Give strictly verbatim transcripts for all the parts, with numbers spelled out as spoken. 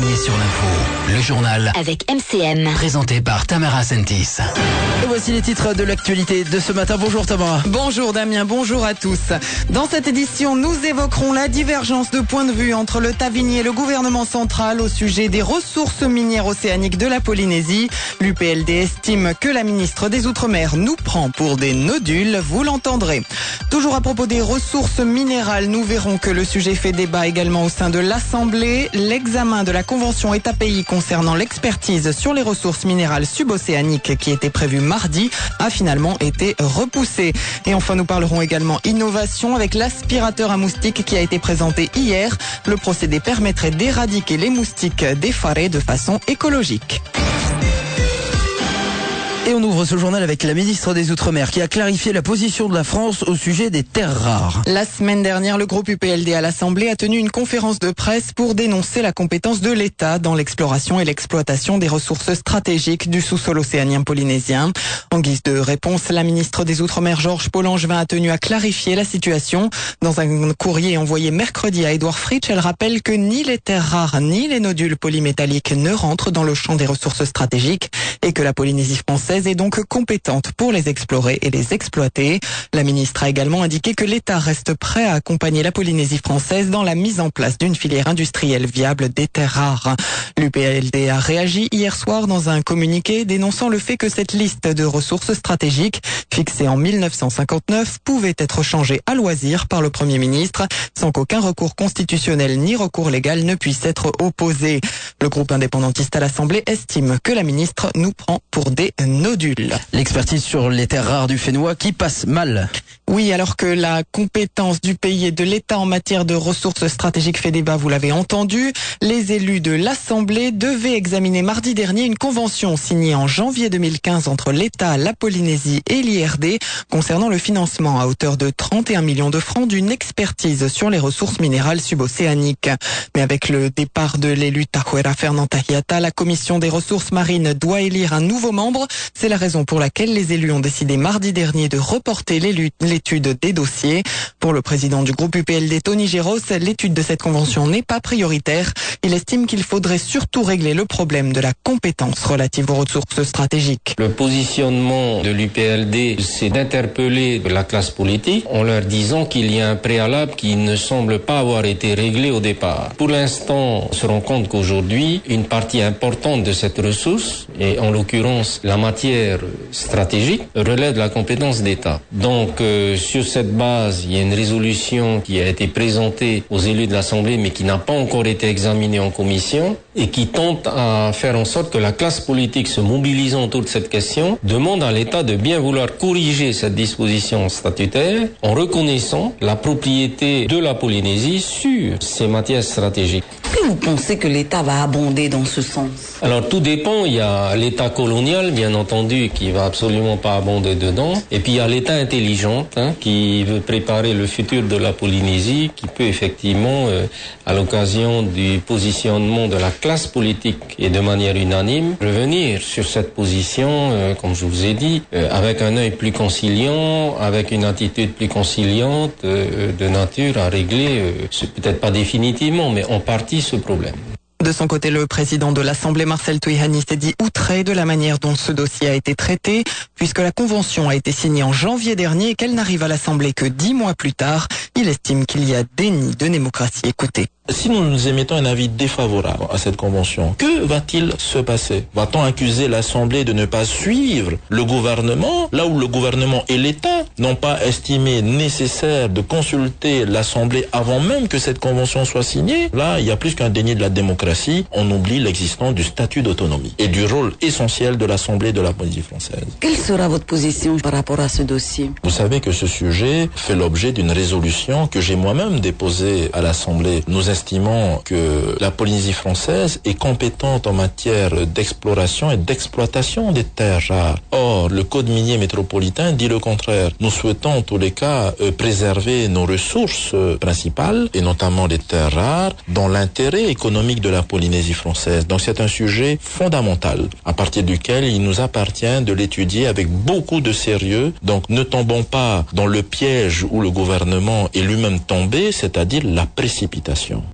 premier sur l'info, le journal avec M C M. Présenté par Tamara Sentis. Et voici les titres de l'actualité de ce matin. Bonjour Tamara. Bonjour Damien, bonjour à tous. Dans cette édition, nous évoquerons la divergence de point de vue entre le Tavini et le gouvernement central au sujet des ressources minières océaniques de la Polynésie. L'U P L D estime que la ministre des Outre-mer nous prend pour des nodules, vous l'entendrez. Toujours à propos des ressources minérales, nous verrons que le sujet fait débat également au sein de l'Assemblée. L'examen de la convention État-pays concernant l'expertise sur les ressources minérales subocéaniques qui était prévu mardi a finalement été repoussé. Et enfin, nous parlerons également innovation avec l'aspirateur à moustiques qui a été présenté hier. Le procédé permettrait d'éradiquer les moustiques des forêts de façon écologique. Et on ouvre ce journal avec la ministre des Outre-mer qui a clarifié la position de la France au sujet des terres rares. La semaine dernière, le groupe U P L D à l'Assemblée a tenu une conférence de presse pour dénoncer la compétence de l'État dans l'exploration et l'exploitation des ressources stratégiques du sous-sol océanien polynésien. En guise de réponse, la ministre des Outre-mer, Georges Paul-Angevin, a tenu à clarifier la situation. Dans un courrier envoyé mercredi à Édouard Fritsch, elle rappelle que ni les terres rares ni les nodules polymétalliques ne rentrent dans le champ des ressources stratégiques et que la Polynésie française est donc compétente pour les explorer et les exploiter. La ministre a également indiqué que l'État reste prêt à accompagner la Polynésie française dans la mise en place d'une filière industrielle viable des terres rares. L'U P L D a réagi hier soir dans un communiqué dénonçant le fait que cette liste de ressources stratégiques, fixée en mille neuf cent cinquante-neuf, pouvait être changée à loisir par le Premier ministre sans qu'aucun recours constitutionnel ni recours légal ne puisse être opposé. Le groupe indépendantiste à l'Assemblée estime que la ministre nous prend pour des nodules. L'expertise sur les terres rares du Fénois qui passe mal. Oui, alors que la compétence du pays et de l'État en matière de ressources stratégiques fait débat, vous l'avez entendu, les élus de l'Assemblée devaient examiner mardi dernier une convention signée en janvier deux mille quinze entre l'État, la Polynésie et l'I R D concernant le financement à hauteur de trente et un millions de francs d'une expertise sur les ressources minérales subocéaniques. Mais avec le départ de l'élu Tahuera Fernand Tahiata, la commission des ressources marines doit élire un nouveau membre. C'est la raison pour laquelle les élus ont décidé mardi dernier de reporter l'étude des dossiers. Pour le président du groupe U P L D, Tony Géros, l'étude de cette convention n'est pas prioritaire. Il estime qu'il faudrait surtout régler le problème de la compétence relative aux ressources stratégiques. Le positionnement de l'U P L D, c'est d'interpeller la classe politique en leur disant qu'il y a un préalable qui ne semble pas avoir été réglé au départ. Pour l'instant, on se rend compte qu'aujourd'hui, une partie importante de cette ressource, et en l'occurrence la matière stratégique, relève de la compétence d'État. Donc, euh, sur cette base, il y a une résolution qui a été présentée aux élus de l'Assemblée, mais qui n'a pas encore été examinée en commission, et qui tente à faire en sorte que la classe politique, se mobilisant autour de cette question, demande à l'État de bien vouloir corriger cette disposition statutaire en reconnaissant la propriété de la Polynésie sur ces matières stratégiques. Est-ce que vous pensez que l'État va abonder dans ce sens? Alors tout dépend, il y a l'État colonial bien entendu qui va absolument pas abonder dedans, et puis il y a l'État intelligent hein, qui veut préparer le futur de la Polynésie, qui peut effectivement euh, à l'occasion du positionnement de la classe politique et de manière unanime revenir sur cette position, euh, comme je vous ai dit, euh, avec un œil plus conciliant, avec une attitude plus conciliante, euh, de nature à régler, euh, peut-être pas définitivement, mais en partie ce problème. De son côté, le président de l'Assemblée, Marcel Touihani, s'est dit outré de la manière dont ce dossier a été traité, puisque la convention a été signée en janvier dernier et qu'elle n'arrive à l'Assemblée que dix mois plus tard. Il estime qu'il y a déni de démocratie. Écoutez. Si nous nous émettons un avis défavorable à cette convention, que va-t-il se passer? Va-t-on accuser l'Assemblée de ne pas suivre le gouvernement, là où le gouvernement et l'État n'ont pas estimé nécessaire de consulter l'Assemblée avant même que cette convention soit signée? Là, il y a plus qu'un déni de la démocratie, on oublie l'existence du statut d'autonomie et du rôle essentiel de l'Assemblée de la Polynésie française. Quelle sera votre position par rapport à ce dossier? Vous savez que ce sujet fait l'objet d'une résolution que j'ai moi-même déposée à l'Assemblée. Nous estimons que la Polynésie française est compétente en matière d'exploration et d'exploitation des terres rares. Or, le Code minier métropolitain dit le contraire. Nous souhaitons en tous les cas euh, préserver nos ressources euh, principales, et notamment les terres rares, dans l'intérêt économique de la Polynésie française. Donc c'est un sujet fondamental, à partir duquel il nous appartient de l'étudier avec beaucoup de sérieux. Donc ne tombons pas dans le piège où le gouvernement est lui-même tombé, c'est-à-dire la précipitation.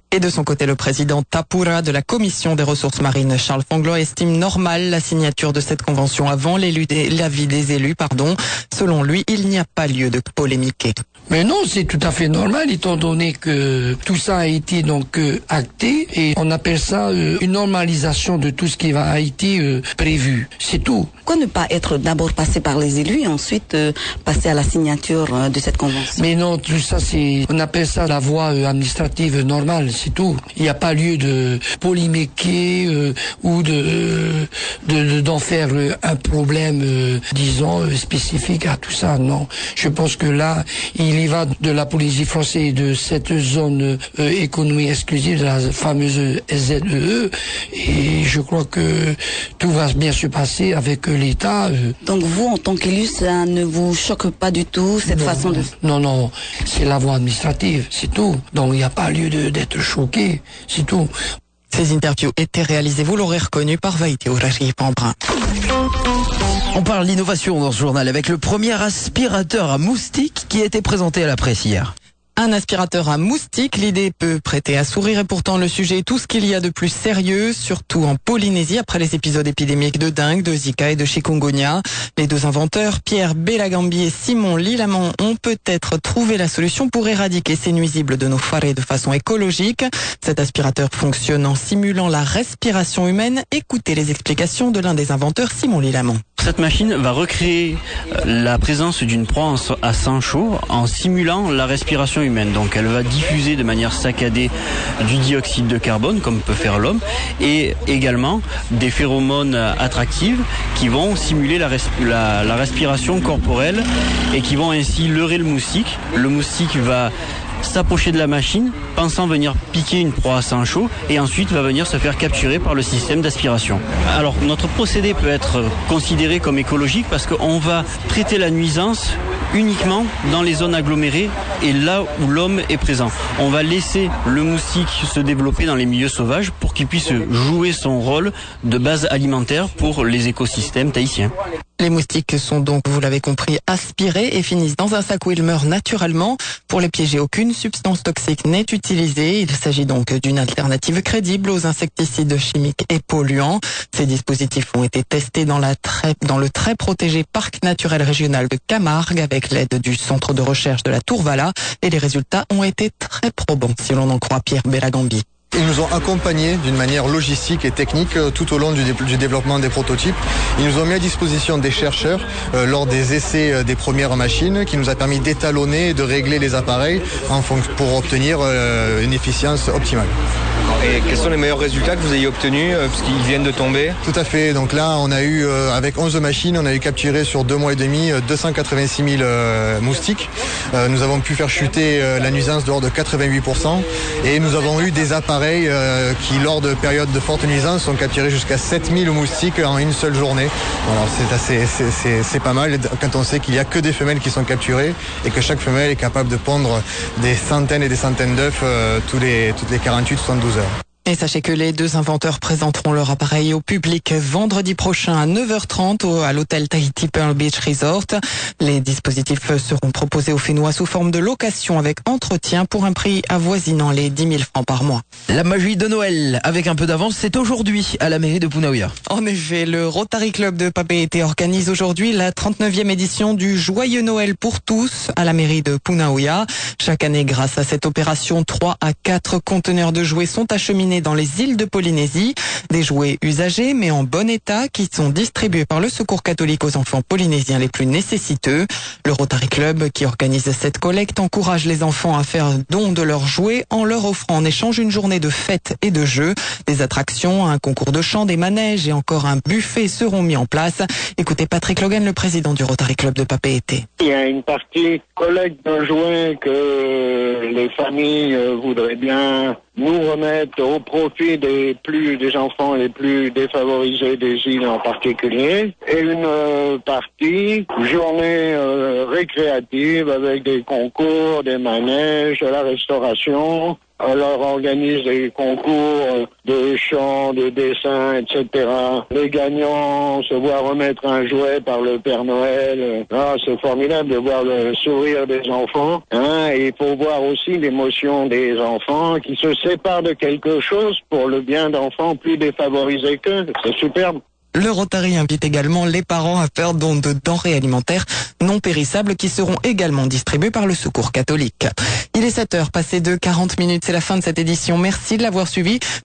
Et de son côté, le président Tapura de la Commission des ressources marines, Charles Fanglois, estime normal la signature de cette convention avant l'avis des élus. Pardon. Selon lui, il n'y a pas lieu de polémiquer. Mais non, c'est tout à fait normal, étant donné que tout ça a été donc euh, acté, et on appelle ça euh, une normalisation de tout ce qui va a été euh, prévu. C'est tout. Pourquoi ne pas être d'abord passé par les élus et ensuite euh, passer à la signature euh, de cette convention? Mais non, tout ça, c'est, on appelle ça la voie euh, administrative normale, c'est tout. Il n'y a pas lieu de polémiquer euh, ou de, de d'en faire euh, un problème, euh, disons, euh, spécifique à tout ça. Non, je pense que là, il y va de la Polynésie française et de cette zone euh, économie exclusive, de la fameuse Z E E, et je crois que tout va bien se passer avec euh, l'État. Euh. Donc vous, en tant qu'élu, ça ne vous choque pas du tout, cette non, façon de... Non, non, c'est la voie administrative, c'est tout. Donc il n'y a pas lieu de, d'être choqué, c'est tout. Ces interviews étaient réalisées, vous l'aurez reconnu, par Vaïté Ourari Pambrin. On parle d'innovation dans ce journal avec le premier aspirateur à moustiques qui a été présenté à la presse hier. Un aspirateur à moustiques, l'idée peut prêter à sourire et pourtant le sujet est tout ce qu'il y a de plus sérieux, surtout en Polynésie après les épisodes épidémiques de dengue, de Zika et de chikungunya. Les deux inventeurs, Pierre Belagambi et Simon Lilamont, ont peut-être trouvé la solution pour éradiquer ces nuisibles de nos forêts de façon écologique. Cet aspirateur fonctionne en simulant la respiration humaine. Écoutez les explications de l'un des inventeurs, Simon Lilamont. Cette machine va recréer la présence d'une proie à sang chaud en simulant la respiration humaine. Donc elle va diffuser de manière saccadée du dioxyde de carbone, comme peut faire l'homme, et également des phéromones attractives qui vont simuler la, resp- la, la respiration corporelle et qui vont ainsi leurrer le moustique. Le moustique va s'approcher de la machine, pensant venir piquer une proie à sang chaud, et ensuite va venir se faire capturer par le système d'aspiration. Alors notre procédé peut être considéré comme écologique parce qu'on va traiter la nuisance uniquement dans les zones agglomérées et là où l'homme est présent. On va laisser le moustique se développer dans les milieux sauvages pour qu'il puisse jouer son rôle de base alimentaire pour les écosystèmes tahitiens. Les moustiques sont donc, vous l'avez compris, aspirés et finissent dans un sac où ils meurent naturellement. Pour les piéger, aucune substance toxique n'est utilisée. Il s'agit donc d'une alternative crédible aux insecticides chimiques et polluants. Ces dispositifs ont été testés dans, la très, dans le très protégé parc naturel régional de Camargue avec l'aide du centre de recherche de la Tourvala et les résultats ont été très probants si l'on en croit Pierre Belagambi. Ils nous ont accompagnés d'une manière logistique et technique euh, tout au long du, dé- du développement des prototypes. Ils nous ont mis à disposition des chercheurs euh, lors des essais euh, des premières machines qui nous a permis d'étalonner et de régler les appareils en fonction, pour obtenir euh, une efficience optimale. Et quels sont les meilleurs résultats que vous ayez obtenus euh, puisqu'ils viennent de tomber? Tout à fait. Donc là, on a eu, euh, avec onze machines, on a eu capturé sur deux mois et demi euh, deux cent quatre-vingt-six mille euh, moustiques. Euh, nous avons pu faire chuter euh, la nuisance de l'ordre de quatre-vingt-huit pour cent et nous avons eu des appareils euh, qui, lors de périodes de forte nuisance, ont capturé jusqu'à sept mille moustiques en une seule journée. Voilà, c'est, assez, c'est, c'est, c'est pas mal quand on sait qu'il n'y a que des femelles qui sont capturées et que chaque femelle est capable de pondre des centaines et des centaines d'œufs euh, tous les, toutes les quarante-huit à soixante-douze heures. Et sachez que les deux inventeurs présenteront leur appareil au public vendredi prochain à neuf heures trente au, à l'hôtel Tahiti Pearl Beach Resort. Les dispositifs seront proposés aux Fénois sous forme de location avec entretien pour un prix avoisinant les dix mille francs par mois. La magie de Noël, avec un peu d'avance, c'est aujourd'hui à la mairie de Punaouia. En effet, le Rotary Club de Papeete organise aujourd'hui la trente-neuvième édition du Joyeux Noël pour tous à la mairie de Punaouia. Chaque année, grâce à cette opération, trois à quatre conteneurs de jouets sont acheminés dans les îles de Polynésie. Des jouets usagés mais en bon état qui sont distribués par le Secours catholique aux enfants polynésiens les plus nécessiteux. Le Rotary Club qui organise cette collecte encourage les enfants à faire don de leurs jouets en leur offrant en échange une journée de fêtes et de jeux. Des attractions, un concours de chant, des manèges et encore un buffet seront mis en place. Écoutez Patrick Logan, le président du Rotary Club de Papeete. Il y a une partie collecte de jouets que les familles voudraient bien nous remettre au profit des plus des enfants les plus défavorisés des îles en particulier, et une euh, partie journée euh, récréative avec des concours, des manèges, de la restauration On leur organise des concours de chant, de dessin, et cetera. Les gagnants se voient remettre un jouet par le Père Noël. Ah, c'est formidable de voir le sourire des enfants. Hein, et il faut voir aussi l'émotion des enfants qui se séparent de quelque chose pour le bien d'enfants plus défavorisés qu'eux. C'est superbe. Le Rotary invite également les parents à faire don de denrées alimentaires non périssables qui seront également distribuées par le Secours catholique. Il est sept heures passées de quarante minutes. C'est la fin de cette édition. Merci de l'avoir suivi.